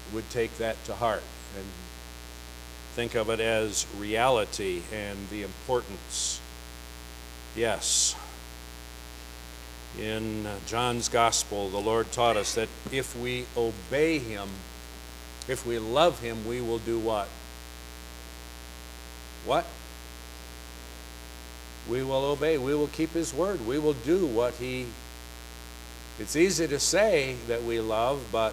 would take that to heart and think of it as reality and the importance. Yes. In John's Gospel, the Lord taught us that if we obey Him, if we love Him, we will do what? What? We will obey. We will keep His word. We will do what He... It's easy to say that we love, but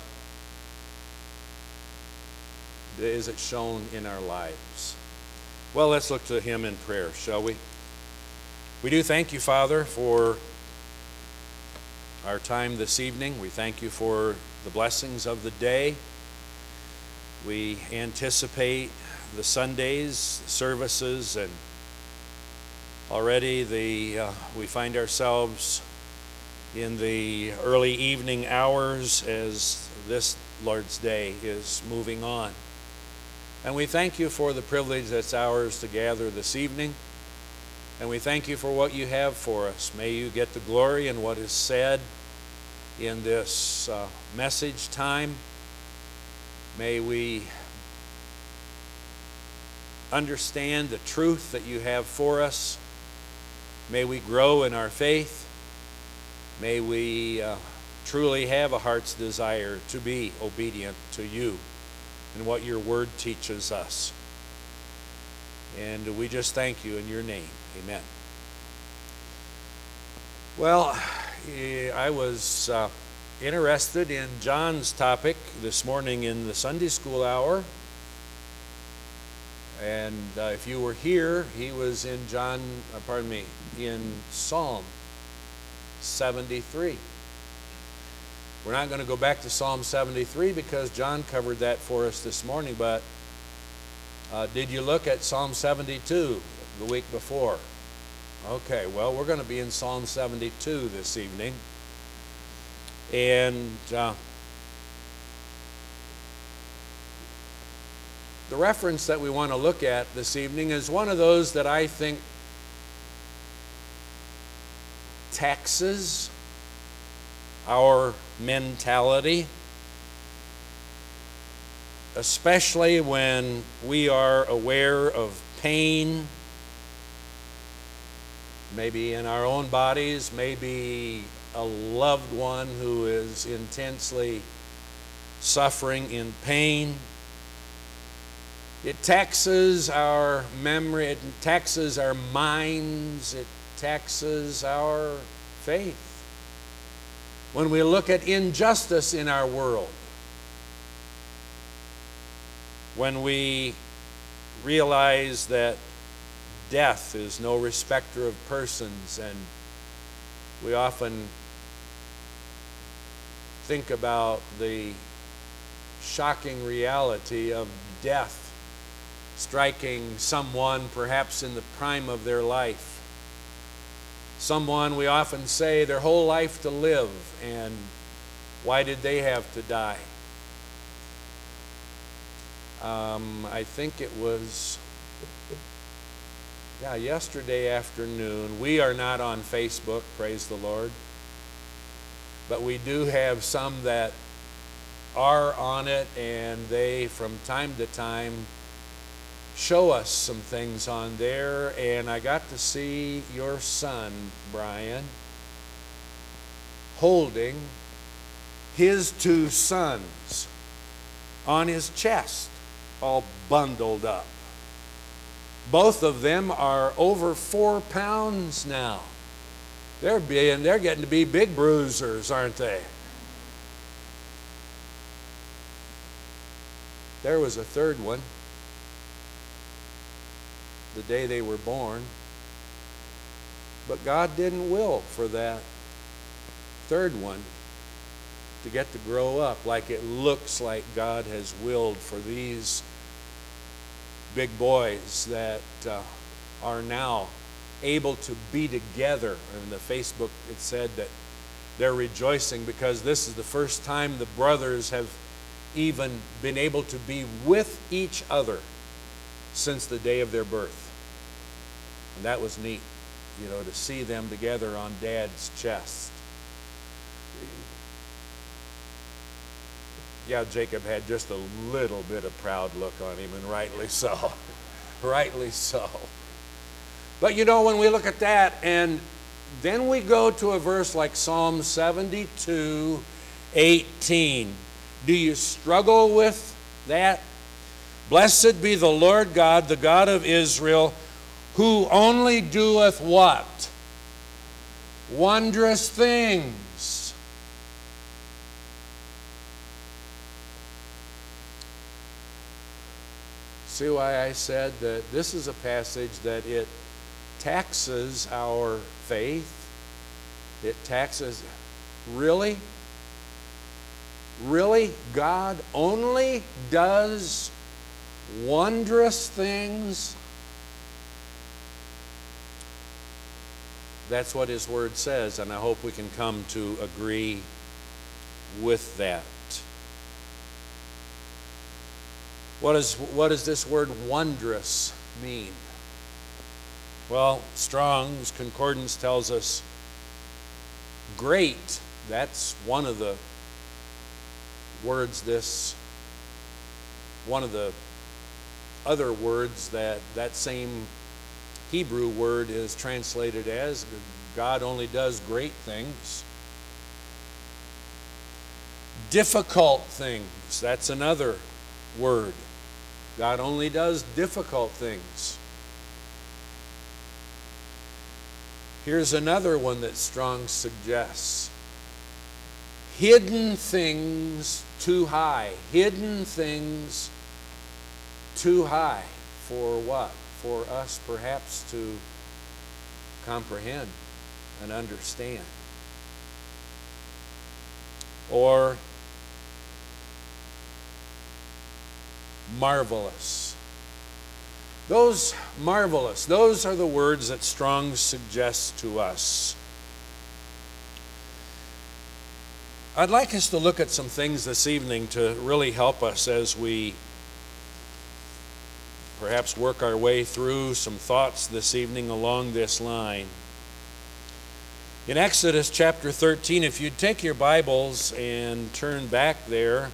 is it shown in our lives? Well, let's look to Him in prayer, shall we? We do thank you, Father, for our time this evening. We thank you for the blessings of the day. We anticipate the Sundays, services, and already we find ourselves in the early evening hours as this Lord's Day is moving on. And we thank you for the privilege that's ours to gather this evening. And we thank you for what you have for us. May you get the glory in what is said in this message time. May we understand the truth that you have for us. May we grow in our faith. May we truly have a heart's desire to be obedient to you and what your word teaches us. And we just thank you in your name. Amen. Well, I was interested in John's topic this morning in the Sunday school hour. And if you were here, he was in in Psalm 73. We're not going to go back to Psalm 73 because John covered that for us this morning, but did you look at Psalm 72 the week before? Okay, well, we're going to be in Psalm 72 this evening. And the reference that we want to look at this evening is one of those that I think taxes our mentality, especially when we are aware of pain, maybe in our own bodies, maybe a loved one who is intensely suffering in pain. It taxes our memory, it taxes our minds, it taxes our faith. When we look at injustice in our world, when we realize that death is no respecter of persons, and we often think about the shocking reality of death striking someone perhaps in the prime of their life. Someone we often say their whole life to live, and why did they have to die? I think it was yesterday afternoon. We are not on Facebook, praise the Lord, but we do have some that are on it, and they from time to time show us some things on there. And I got to see your son, Brian, holding his two sons on his chest, all bundled up. Both of them are over 4 pounds now. They're getting to be big bruisers, aren't they? There was a third one the day they were born, but God didn't will for that third one to get to grow up like it looks like God has willed for these big boys that are now able to be together. In the Facebook it said that they're rejoicing because this is the first time the brothers have even been able to be with each other since the day of their birth. And that was neat, to see them together on Dad's chest. Yeah, Jacob had just a little bit of proud look on him, and rightly so. Rightly so. But when we look at that, and then we go to a verse like Psalm 72:18. Do you struggle with that? Blessed be the Lord God, the God of Israel, who only doeth what? Wondrous things. See why I said that this is a passage that it taxes our faith. It taxes, really? Really? God only does wondrous things? That's what His Word says, and I hope we can come to agree with that. What does this word wondrous mean? Well, Strong's Concordance tells us great. That's one of the words one of the other words that same Hebrew word is translated as. God only does great things. Difficult things, that's another word. God only does difficult things. Here's another one that Strong suggests. Hidden things too high. Hidden things too high. For what? For us perhaps to comprehend and understand. Or marvelous. Those marvelous, those are the words that Strong suggests to us. I'd like us to look at some things this evening to really help us as we perhaps work our way through some thoughts this evening along this line. In Exodus chapter 13, if you'd take your Bibles and turn back there,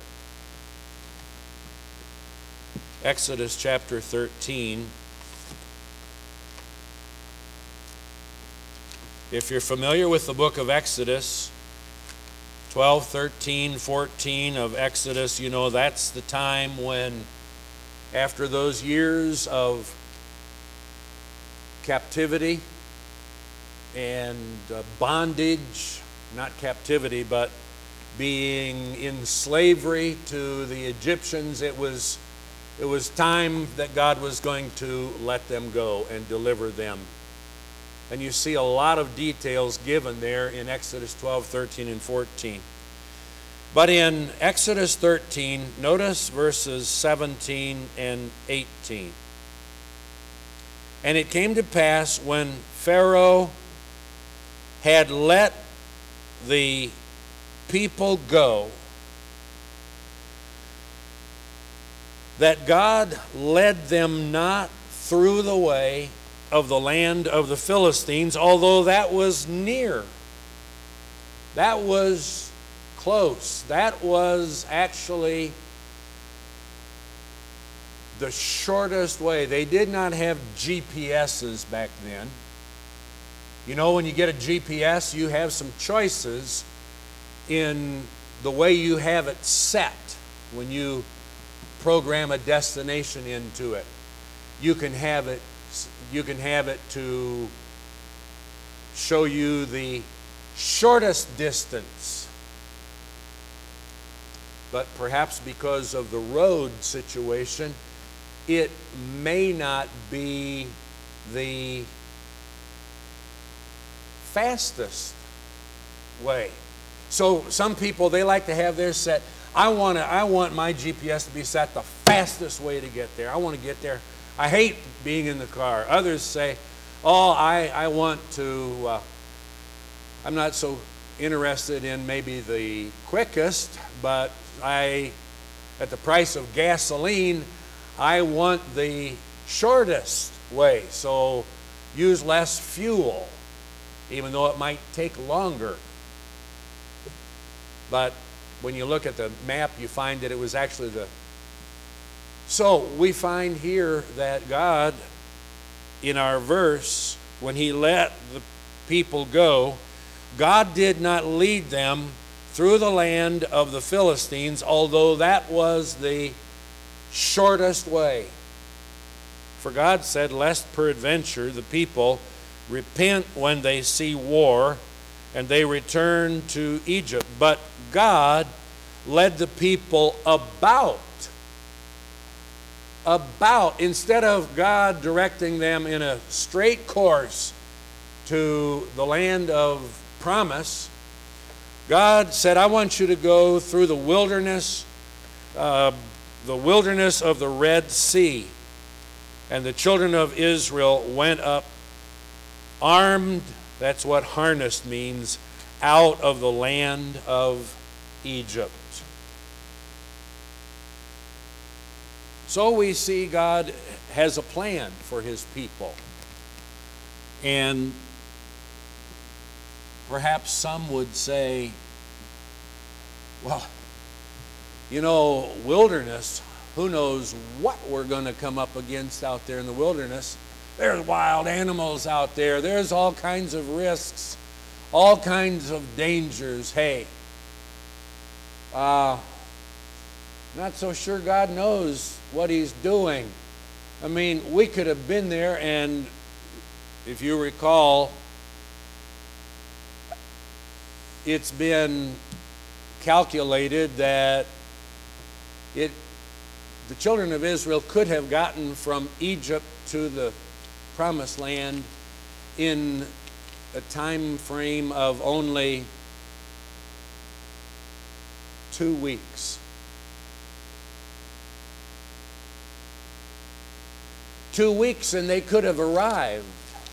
Exodus chapter 13. If you're familiar with the book of Exodus, 12, 13, 14 of Exodus, you know that's the time when, after those years of captivity and bondage, not captivity, but being in slavery to the Egyptians, it was time that God was going to let them go and deliver them. And you see a lot of details given there in Exodus 12, 13, and 14. But in Exodus 13, notice verses 17 and 18. And it came to pass when Pharaoh had let the people go, that God led them not through the way of the land of the Philistines, although that was near. That was close. That was actually the shortest way. They did not have GPSs back then. You know, when you get a GPS, you have some choices in the way you have it set when you program a destination into it. You can have it to show you the shortest distance. But perhaps because of the road situation, it may not be the fastest way. So some people, they like to have theirs set. I want my GPS to be set the fastest way to get there. I want to get there. I hate being in the car. Others say, I want to, I'm not so interested in maybe the quickest, but at the price of gasoline, I want the shortest way. So use less fuel, even though it might take longer. But when you look at the map, you find that it was actually the... So we find here that God, in our verse, when he let the people go, God did not lead them through the land of the Philistines, although that was the shortest way. For God said, lest peradventure the people repent when they see war, and they return to Egypt. But God led the people about. Instead of God directing them in a straight course to the land of promise, God said, I want you to go through the wilderness of the Red Sea. And the children of Israel went up armed, that's what harnessed means, out of the land of Egypt. So we see God has a plan for his people. And perhaps some would say, well, wilderness, who knows what we're going to come up against out there in the wilderness. There's wild animals out there. There's all kinds of risks, all kinds of dangers. Hey, not so sure God knows what he's doing. I mean, we could have been there, and if you recall, it's been calculated that the children of Israel could have gotten from Egypt to the Promised Land in a time frame of only 2 weeks. 2 weeks, and they could have arrived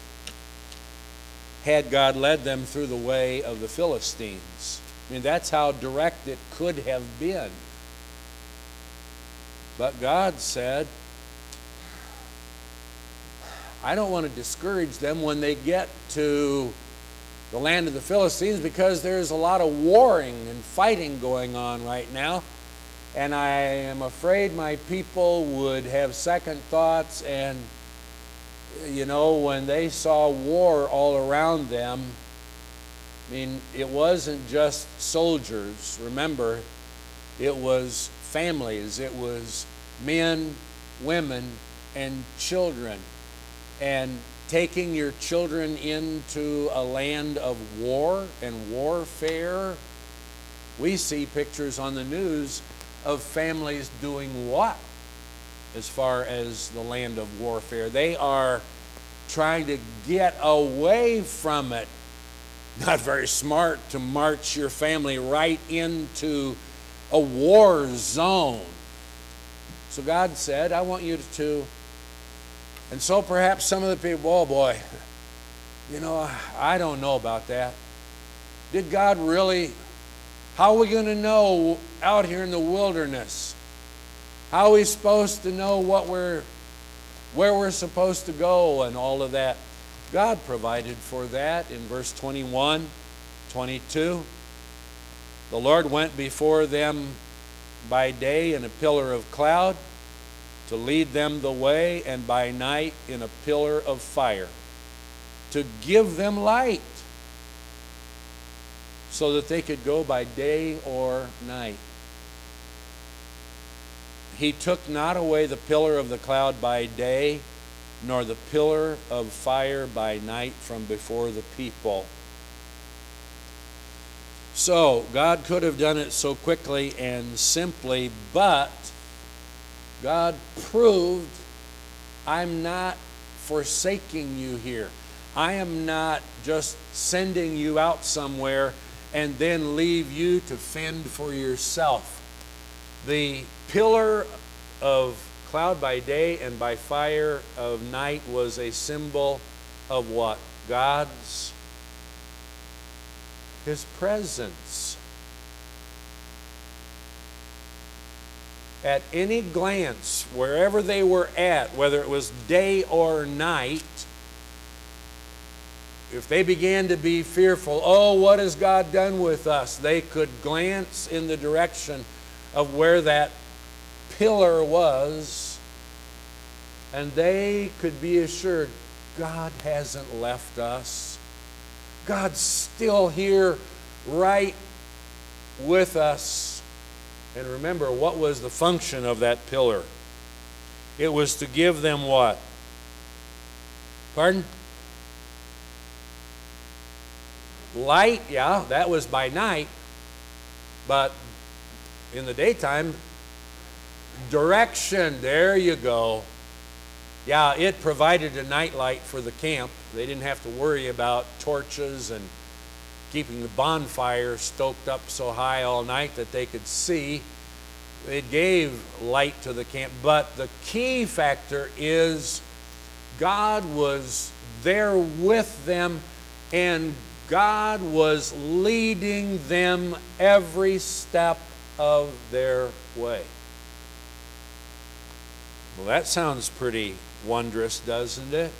had God led them through the way of the Philistines. I mean, that's how direct it could have been. But God said, I don't want to discourage them when they get to the land of the Philistines, because there's a lot of warring and fighting going on right now. And I am afraid my people would have second thoughts, and when they saw war all around them, I mean, it wasn't just soldiers. Remember, it was families. It was men, women, and children. And taking your children into a land of war and warfare, we see pictures on the news of families doing what as far as the land of warfare? They are trying to get away from it. Not very smart to march your family right into a war zone. So God said, I want you to. And so perhaps some of the people, oh boy, I don't know about that. Did God really? How are we going to know out here in the wilderness? How are we supposed to know where we're supposed to go and all of that? God provided for that in verse 21, 22. The Lord went before them by day in a pillar of cloud to lead them the way, and by night in a pillar of fire to give them light, so that they could go by day or night. He took not away the pillar of the cloud by day, nor the pillar of fire by night from before the people. So, God could have done it so quickly and simply, but God proved, I'm not forsaking you here. I am not just sending you out somewhere and then leave you to fend for yourself. The pillar of cloud by day and by fire of night was a symbol of what? His presence. At any glance, wherever they were at, whether it was day or night, if they began to be fearful, oh, what has God done with us? They could glance in the direction of where that pillar was, and they could be assured, God hasn't left us. God's still here right with us. And remember, what was the function of that pillar? It was to give them what? Pardon? Light, yeah, that was by night. But in the daytime, direction, there you go. Yeah, it provided a night light for the camp. They didn't have to worry about torches and keeping the bonfire stoked up so high all night that they could see. It gave light to the camp. But the key factor is God was there with them, and God was leading them every step of their way. Well, that sounds pretty wondrous, doesn't it?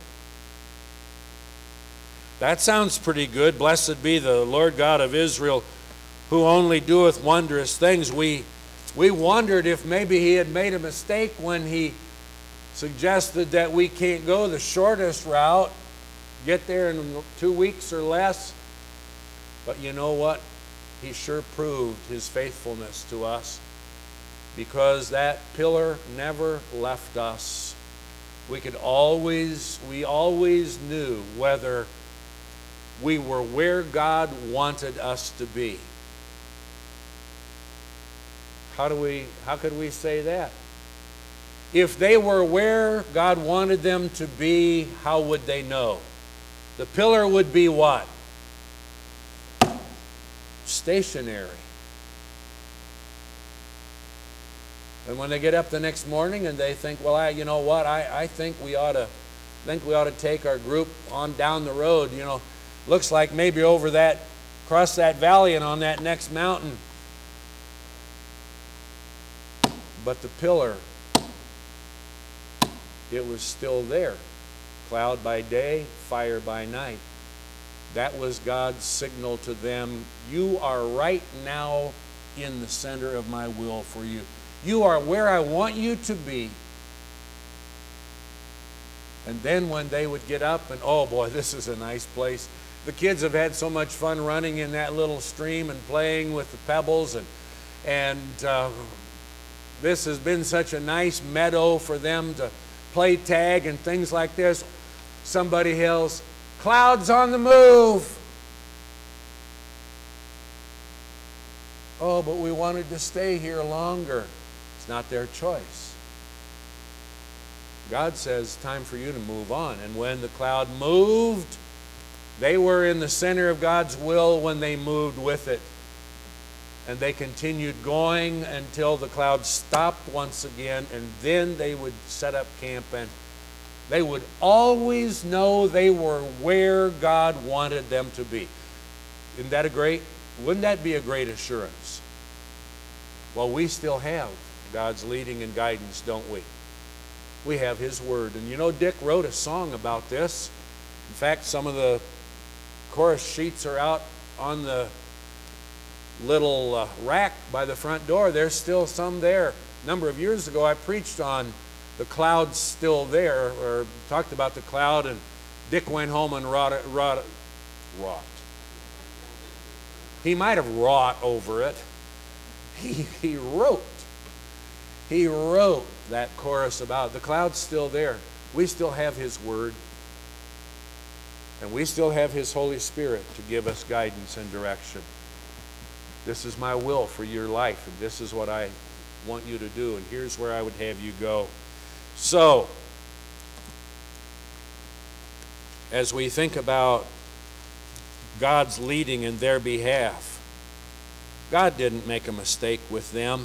That sounds pretty good. Blessed be the Lord God of Israel, who only doeth wondrous things. We wondered if maybe he had made a mistake when he suggested that we can't go the shortest route, get there in 2 weeks or less. But you know what? He sure proved his faithfulness to us, because that pillar never left us. We always knew whether we were where God wanted us to be. How could we say that? If they were where God wanted them to be, how would they know? The pillar would be what? Stationary. And when they get up the next morning and they think, well, I think we ought to take our group on down the road. Looks like maybe across that valley and on that next mountain. But the pillar, it was still there. Cloud by day, fire by night. That was God's signal to them. You are right now in the center of my will for you. You are where I want you to be. And then when they would get up and, oh boy, this is a nice place. The kids have had so much fun running in that little stream and playing with the pebbles, and this has been such a nice meadow for them to play tag and things like this. Somebody yells, "Clouds on the move!" Oh, but we wanted to stay here longer. It's not their choice. God says, time for you to move on. And when the cloud moved, they were in the center of God's will when they moved with it. And they continued going until the cloud stopped once again, and then they would set up camp, and they would always know they were where God wanted them to be. Wouldn't that be a great assurance? Well, we still have God's leading and guidance, don't we? We have His Word. And Dick wrote a song about this. In fact, some of the chorus sheets are out on the little rack by the front door. There's still some there. A number of years ago, I preached on the cloud's still there, or talked about the cloud, and Dick went home and wrought. He might have wrought over it. He wrote that chorus about the cloud's still there. We still have His Word, and we still have His Holy Spirit to give us guidance and direction. This is my will for your life, and this is what I want you to do, and here's where I would have you go. So, as we think about God's leading in their behalf, God didn't make a mistake with them.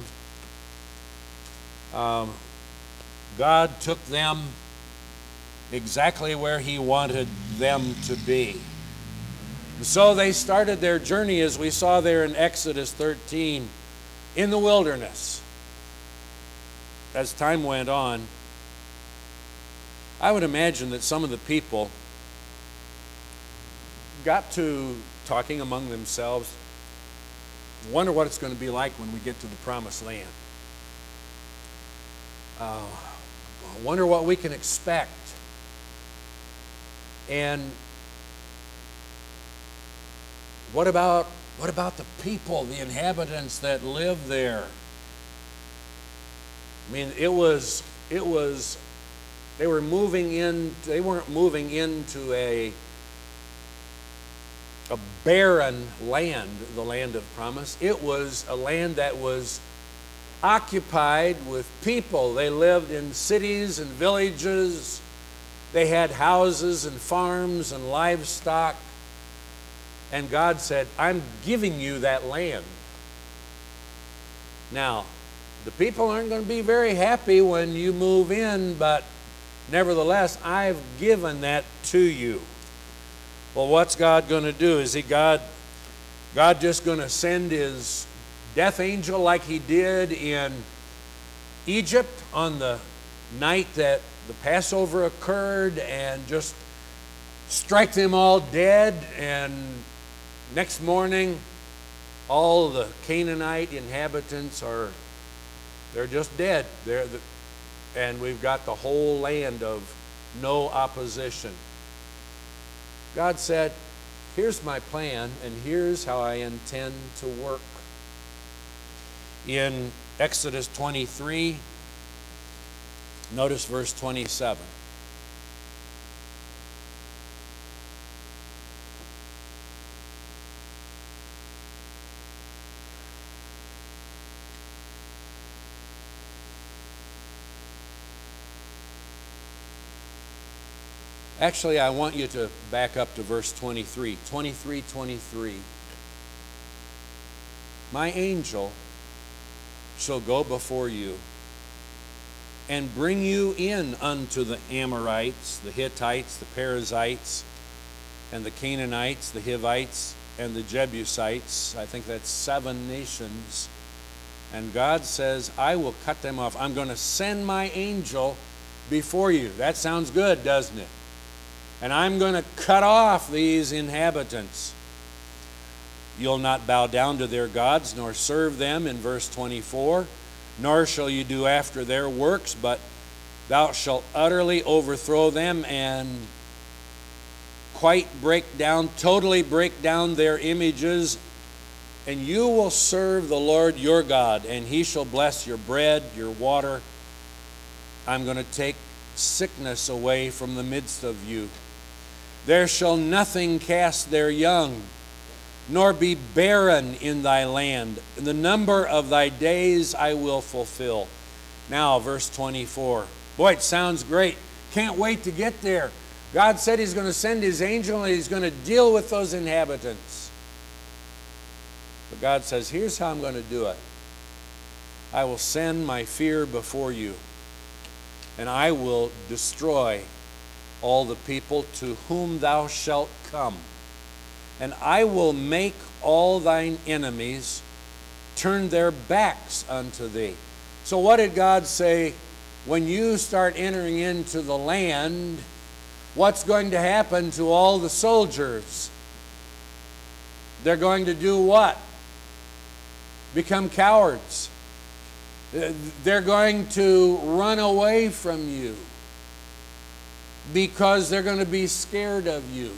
God took them exactly where He wanted them to be. So they started their journey, as we saw there in Exodus 13, in the wilderness. As time went on, I would imagine that some of the people got to talking among themselves, wonder what it's going to be like when we get to the promised land. Wonder what we can expect. And what about the people, the inhabitants that live there? I mean, they weren't moving into a barren land, the land of promise. It was a land that was occupied with people. They lived in cities and villages. They had houses and farms and livestock. And God said, I'm giving you that land. Now, the people aren't going to be very happy when you move in, but nevertheless, I've given that to you. Well, what's God going to do? Is God just going to send his death angel like he did in Egypt on the night that the Passover occurred and just strike them all dead, and next morning all the Canaanite inhabitants they're just dead. And we've got the whole land of no opposition. God said, here's my plan, and here's how I intend to work. In Exodus 23, notice verse 27. Actually, I want you to back up to verse 23. 23. My angel shall go before you and bring you in unto the Amorites, the Hittites, the Perizzites, and the Canaanites, the Hivites, and the Jebusites. I think that's 7 nations. And God says, I will cut them off. I'm going to send my angel before you. That sounds good, doesn't it? And I'm going to cut off these inhabitants. You'll not bow down to their gods, nor serve them, in verse 24. Nor shall you do after their works, but thou shalt utterly overthrow them and totally break down their images. And you will serve the Lord your God, and he shall bless your bread, your water. I'm going to take sickness away from the midst of you. There shall nothing cast their young, nor be barren in thy land. The number of thy days I will fulfill. Now, verse 24. Boy, it sounds great. Can't wait to get there. God said he's going to send his angel and he's going to deal with those inhabitants. But God says, here's how I'm going to do it. I will send my fear before you, and I will destroy all the people to whom thou shalt come. And I will make all thine enemies turn their backs unto thee. So what did God say? When you start entering into the land, what's going to happen to all the soldiers? They're going to do what? Become cowards. They're going to run away from you because they're going to be scared of you.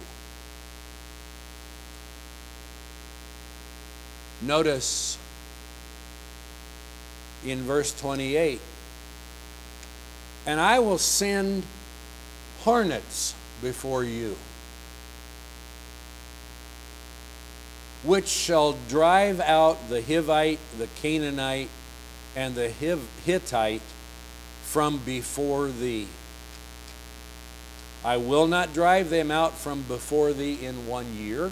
Notice in verse 28, and I will send hornets before you, which shall drive out the Hivite, the Canaanite, and the Hittite from before thee. I will not drive them out from before thee in 1 year,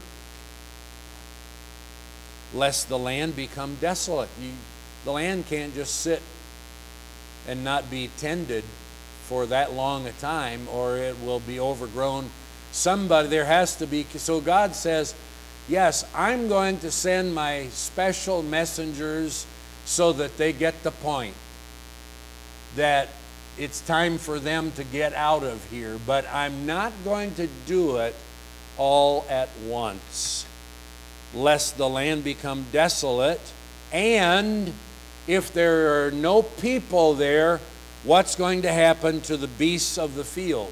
lest the land become desolate. The land can't just sit and not be tended for that long a time, or it will be overgrown. There has to be. So God says, yes, I'm going to send my special messengers so that they get the point that it's time for them to get out of here. But I'm not going to do it all at once, lest the land become desolate. And if there are no people there, what's going to happen to the beasts of the field?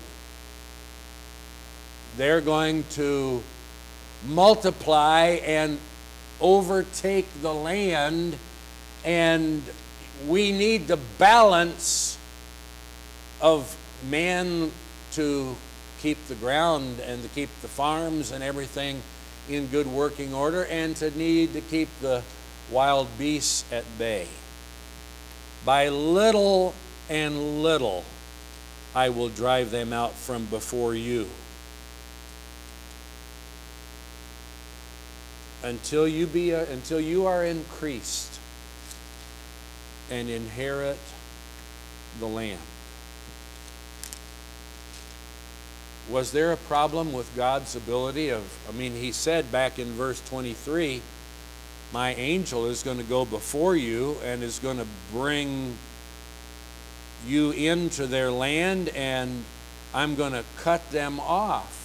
They're going to multiply and overtake the land, and we need the balance of man to keep the ground and to keep the farms and everything in good working order, and to need to keep the wild beasts at bay. By little and little I will drive them out from before you, until you are increased and inherit the land. Was there a problem with God's ability he said back in verse 23, my angel is going to go before you and is going to bring you into their land, and I'm going to cut them off.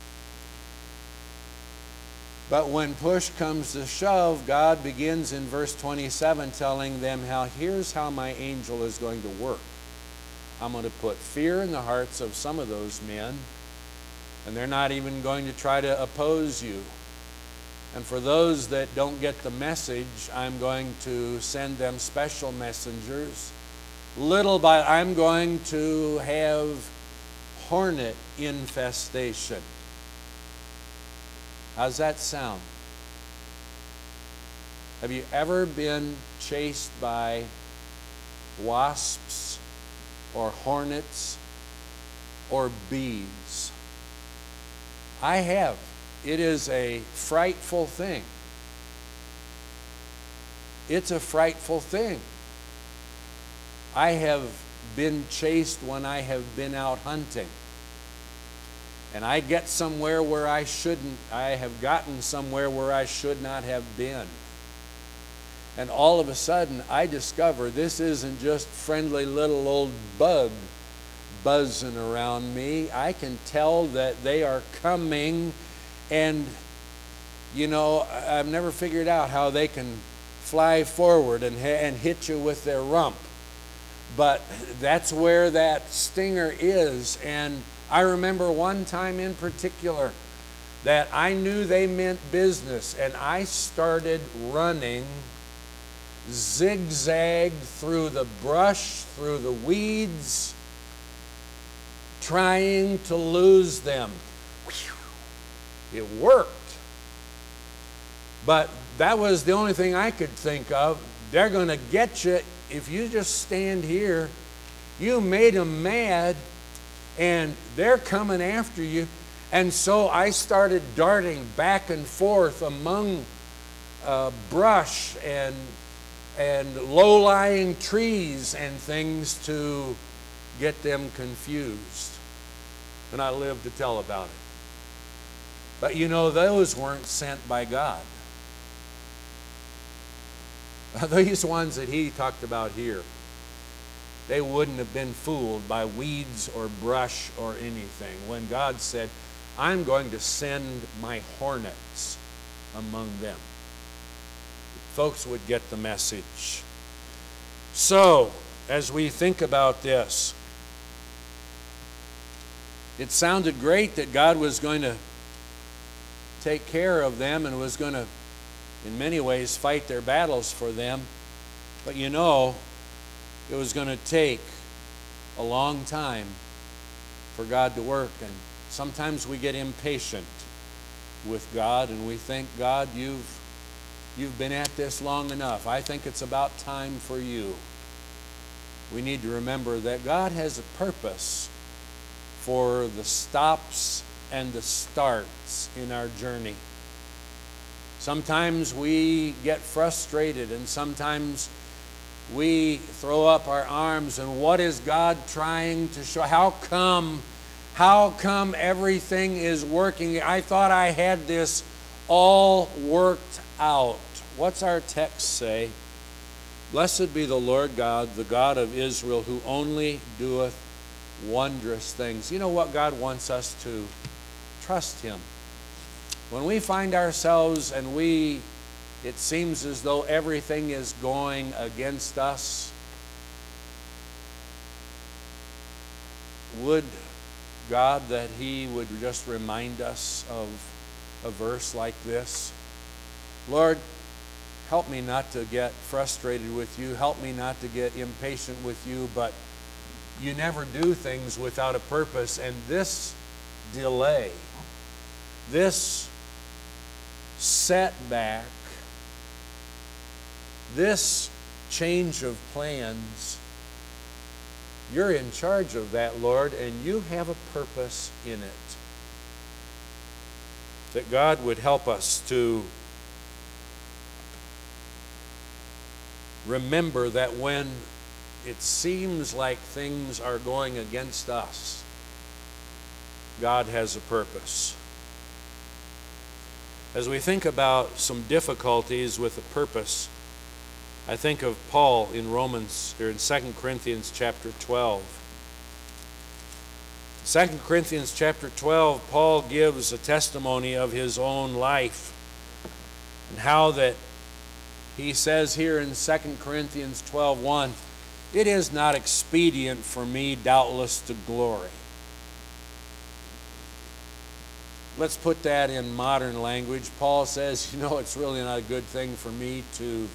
But when push comes to shove, God begins in verse 27 telling them here's how my angel is going to work. I'm going to put fear in the hearts of some of those men, and they're not even going to try to oppose you. And for those that don't get the message, I'm going to send them special messengers. I'm going to have hornet infestation. How's that sound? Have you ever been chased by wasps or hornets or bees? I have. It is a frightful thing. It's a frightful thing. I have been chased when I have been out hunting. And I get somewhere where I shouldn't. I have gotten somewhere where I should not have been. And all of a sudden, I discover this isn't just friendly little old bug buzzing around me. I can tell that they are coming, and I've never figured out how they can fly forward and hit you with their rump. But that's where that stinger is. And I remember one time in particular that I knew they meant business, and I started running zigzag through the brush, through the weeds, trying to lose them. It worked. But that was the only thing I could think of. They're going to get you if you just stand here. You made them mad, and they're coming after you. And so I started darting back and forth among brush and low-lying trees and things to get them confused. And I lived to tell about it. But those weren't sent by God. These ones that he talked about here, they wouldn't have been fooled by weeds or brush or anything. When God said, I'm going to send my hornets among them, folks would get the message. So, as we think about this, it sounded great that God was going to take care of them and was going to, in many ways, fight their battles for them. But it was going to take a long time for God to work. And sometimes we get impatient with God, and we think, God, you've been at this long enough. I think it's about time for you. We need to remember that God has a purpose for the stops and the starts in our journey. Sometimes we get frustrated, and sometimes we throw up our arms, and what is God trying to show? How come everything is working? I thought I had this all worked out. What's our text say? Blessed be the Lord God, the God of Israel, who only doeth wondrous things. You know what God wants us to trust Him. When we find ourselves and it seems as though everything is going against us, would God that He would just remind us of a verse like this? Lord, help me not to get frustrated with you. Help me not to get impatient with you, but you never do things without a purpose. And this delay, this setback, this change of plans, you're in charge of that, Lord, and you have a purpose in it. That God would help us to remember that when it seems like things are going against us, God has a purpose. As we think about some difficulties with a purpose, I think of Paul in 2 Corinthians chapter 12. 2 Corinthians chapter 12, Paul gives a testimony of his own life and how that he says here in 2 Corinthians 12:1, it is not expedient for me doubtless to glory. Let's put that in modern language. Paul says, it's really not a good thing for me to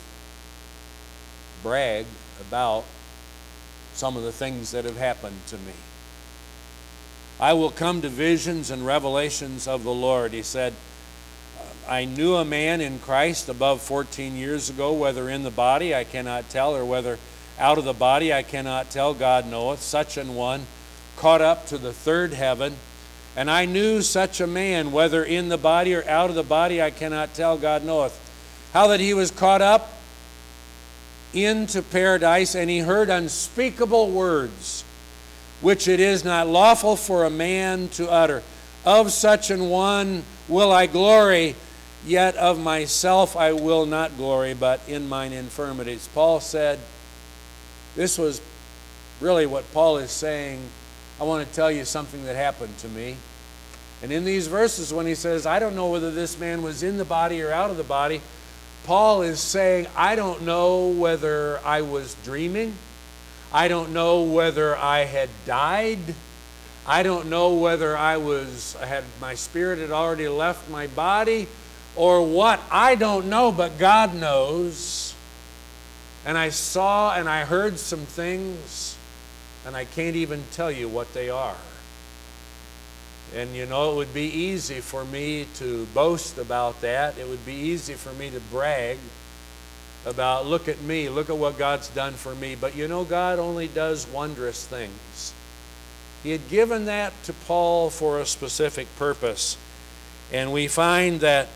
brag about some of the things that have happened to me. I will come to visions and revelations of the Lord. He said, I knew a man in Christ above 14 years ago, whether in the body I cannot tell, or whether out of the body I cannot tell, God knoweth, such an one, caught up to the third heaven. And I knew such a man, whether in the body or out of the body I cannot tell, God knoweth, how that he was caught up into paradise, and he heard unspeakable words, which it is not lawful for a man to utter. Of such an one will I glory, yet of myself I will not glory, but in mine infirmities. Paul said, this was really what Paul is saying. I want to tell you something that happened to me. And in these verses, when he says, I don't know whether this man was in the body or out of the body, Paul is saying, I don't know whether I was dreaming. I don't know whether I had died. I don't know whether my spirit had already left my body or what. I don't know, but God knows. And I saw and I heard some things, and I can't even tell you what they are. And it would be easy for me to boast about that. It would be easy for me to brag about, look at me, look at what God's done for me. But God only does wondrous things. He had given that to Paul for a specific purpose. And we find that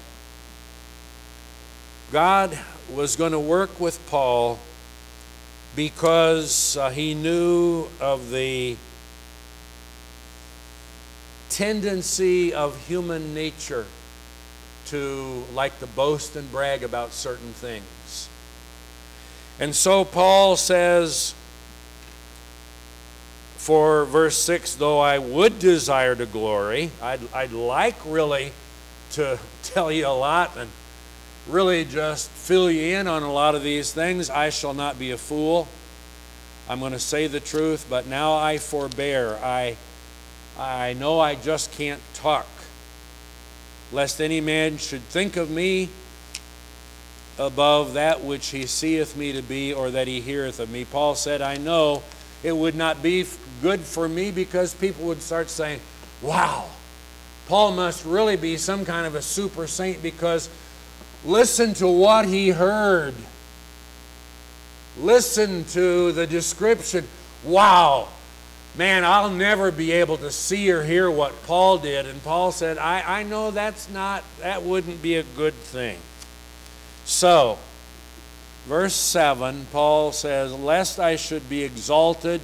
God was going to work with Paul because he knew of the tendency of human nature to like to boast and brag about certain things. And so Paul says, for verse 6, though I would desire to glory, I'd like really to tell you a lot and really just fill you in on a lot of these things. I shall not be a fool. I'm going to say the truth, but now I forbear. I know I just can't talk, lest any man should think of me above that which he seeth me to be, or that he heareth of me. Paul said, I know it would not be good for me, because people would start saying, wow, Paul must really be some kind of a super saint, because listen to what he heard. Listen to the description. Wow. Man, I'll never be able to see or hear what Paul did. And Paul said, I know that wouldn't be a good thing. So, verse 7, Paul says, lest I should be exalted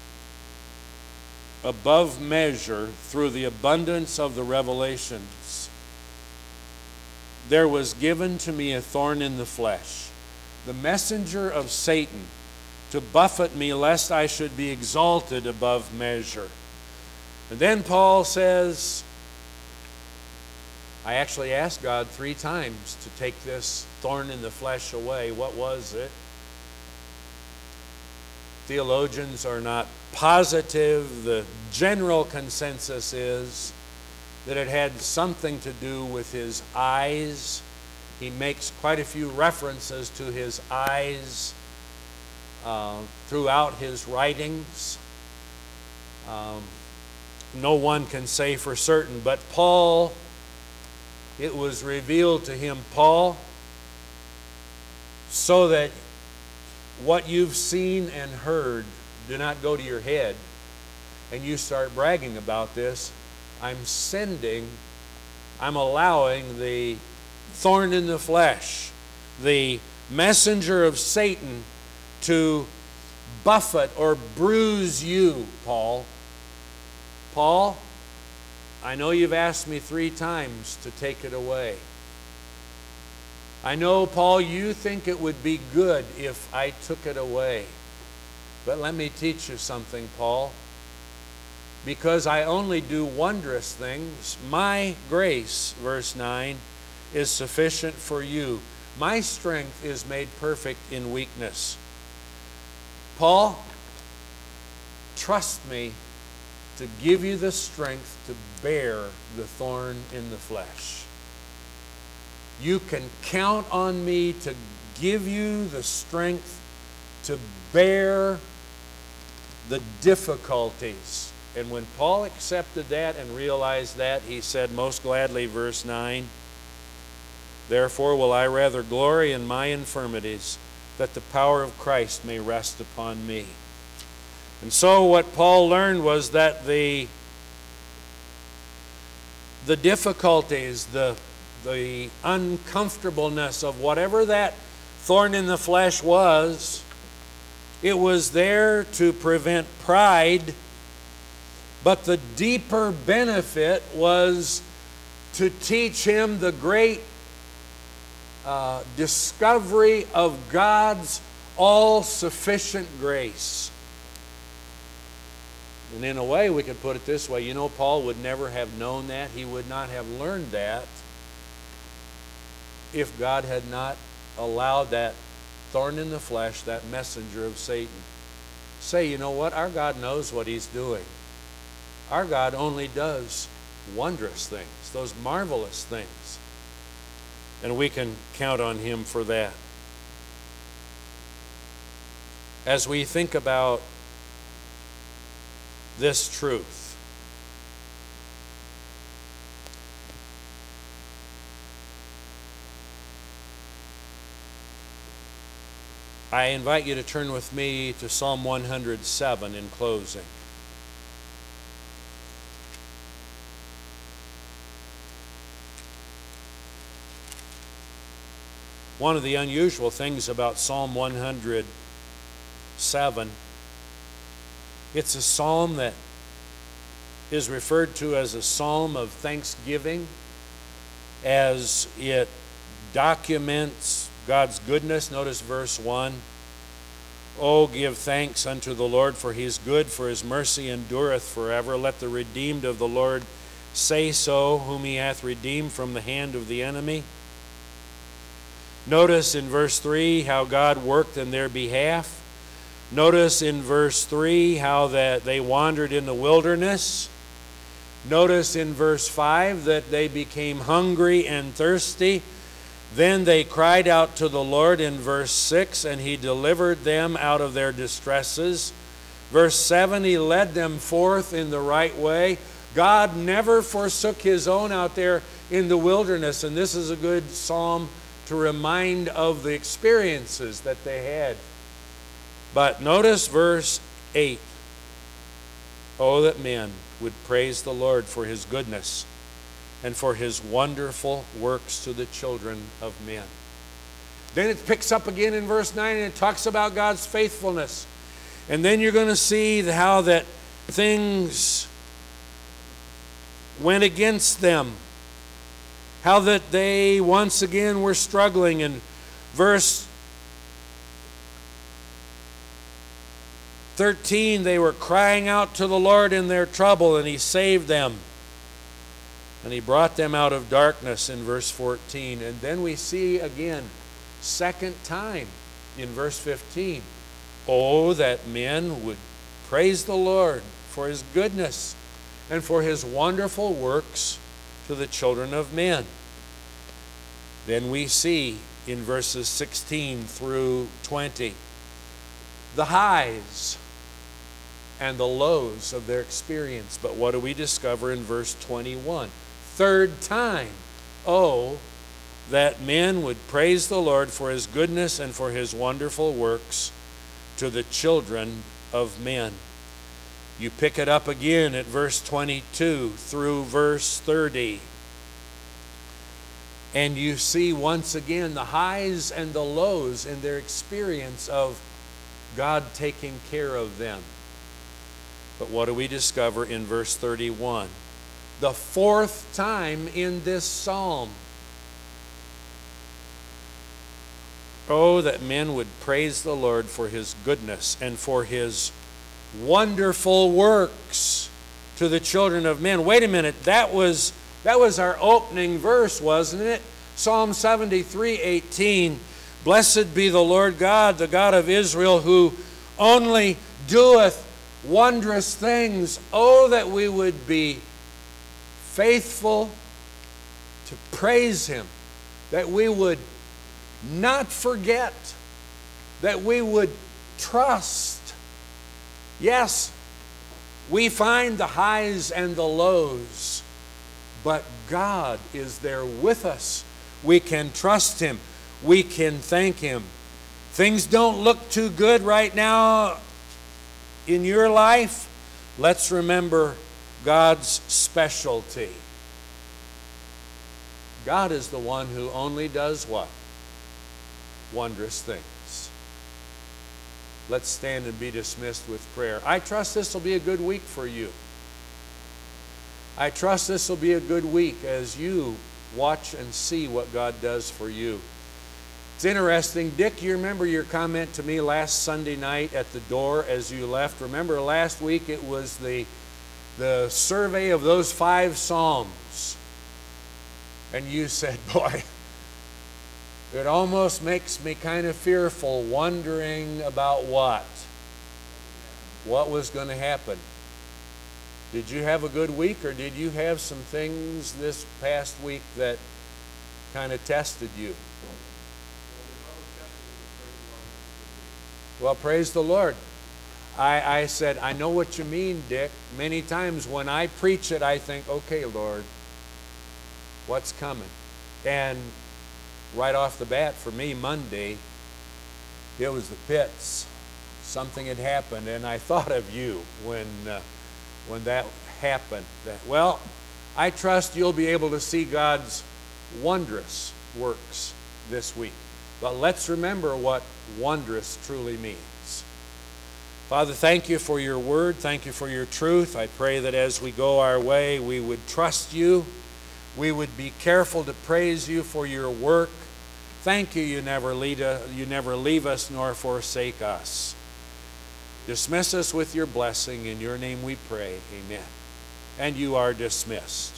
above measure through the abundance of the revelations, there was given to me a thorn in the flesh, the messenger of Satan, to buffet me, lest I should be exalted above measure. And then Paul says, I actually asked God 3 times to take this thorn in the flesh away. What was it? Theologians are not positive. The general consensus is that it had something to do with his eyes. He makes quite a few references to his eyes throughout his writings. No one can say for certain, but Paul, it was revealed to him, Paul, so that what you've seen and heard do not go to your head and you start bragging about this. I'm allowing the thorn in the flesh, the messenger of Satan, to buffet or bruise you, Paul. Paul, I know you've asked me 3 times to take it away. I know, Paul, you think it would be good if I took it away. But let me teach you something, Paul. Because I only do wondrous things, my grace, verse 9, is sufficient for you. My strength is made perfect in weakness. Paul, trust me to give you the strength to bear the thorn in the flesh. You can count on me to give you the strength to bear the difficulties. And when Paul accepted that and realized that, he said most gladly, verse 9, therefore will I rather glory in my infirmities, that the power of Christ may rest upon me. And so what Paul learned was that the difficulties, the uncomfortableness of whatever that thorn in the flesh was, it was there to prevent pride, but the deeper benefit was to teach him the great discovery of God's all-sufficient grace. And in a way, we could put it this way. You know, Paul would never have known that. He would not have learned that if God had not allowed that thorn in the flesh, that messenger of Satan. Say, you know what? Our God knows what He's doing. Our God only does wondrous things, those marvelous things. And we can count on Him for that. As we think about this truth, I invite you to turn with me to Psalm 107 in closing. One of the unusual things about Psalm 107, it's a psalm that is referred to as a psalm of thanksgiving, as it documents God's goodness. Notice verse 1. Oh, give thanks unto the Lord, for He is good, for His mercy endureth forever. Let the redeemed of the Lord say so, whom He hath redeemed from the hand of the enemy. Notice in verse 3 how God worked in their behalf. Notice in verse 3 how that they wandered in the wilderness. Notice in verse 5 that they became hungry and thirsty. Then they cried out to the Lord in verse 6, and He delivered them out of their distresses. Verse 7, He led them forth in the right way. God never forsook His own out there in the wilderness, and this is a good psalm to remind of the experiences that they had. But notice verse 8. Oh, that men would praise the Lord for His goodness and for His wonderful works to the children of men. Then it picks up again in verse 9 and it talks about God's faithfulness. And then you're going to see how that things went against them. How that they once again were struggling. In verse 13, they were crying out to the Lord in their trouble, and He saved them. And he brought them out of darkness in verse 14. And then we see again, second time in verse 15. Oh, that men would praise the Lord for his goodness and for his wonderful works to the children of men. Then we see in verses 16 through 20 the highs and the lows of their experience. But what do we discover in verse 21? Third time, oh, that men would praise the Lord for his goodness and for his wonderful works to the children of men. You pick it up again at verse 22 through verse 30. And you see once again the highs and the lows in their experience of God taking care of them. But what do we discover in verse 31? The fourth time in this psalm. Oh, that men would praise the Lord for his goodness and for his wonderful works to the children of men. Wait a minute, that was our opening verse, wasn't it? Psalm 73:18. Blessed be the Lord God, the God of Israel, who only doeth wondrous things. Oh, that we would be faithful to praise him, that we would not forget, that we would trust. Yes, we find the highs and the lows, but God is there with us. We can trust him. We can thank him. Things don't look too good right now in your life. Let's remember God's specialty. God is the one who only does what? Wondrous things. Let's stand and be dismissed with prayer. I trust this will be a good week for you. I trust this will be a good week as you watch and see what God does for you. It's interesting. Dick, you remember your comment to me last Sunday night at the door as you left? Remember last week it was the survey of those 5 Psalms. And you said, boy, it almost makes me kind of fearful, wondering about what? What was going to happen? Did you have a good week, or did you have some things this past week that kind of tested you? Well, praise the Lord. I said, I know what you mean, Dick. Many times when I preach it, I think, okay, Lord, what's coming? And right off the bat, for me, Monday, it was the pits. Something had happened, and I thought of you when that happened. Well, I trust you'll be able to see God's wondrous works this week. But let's remember what wondrous truly means. Father, thank you for your word. Thank you for your truth. I pray that as we go our way, we would trust you. We would be careful to praise you for your work. Thank you, you never leave us nor forsake us. Dismiss us with your blessing. In your name we pray. Amen. And you are dismissed.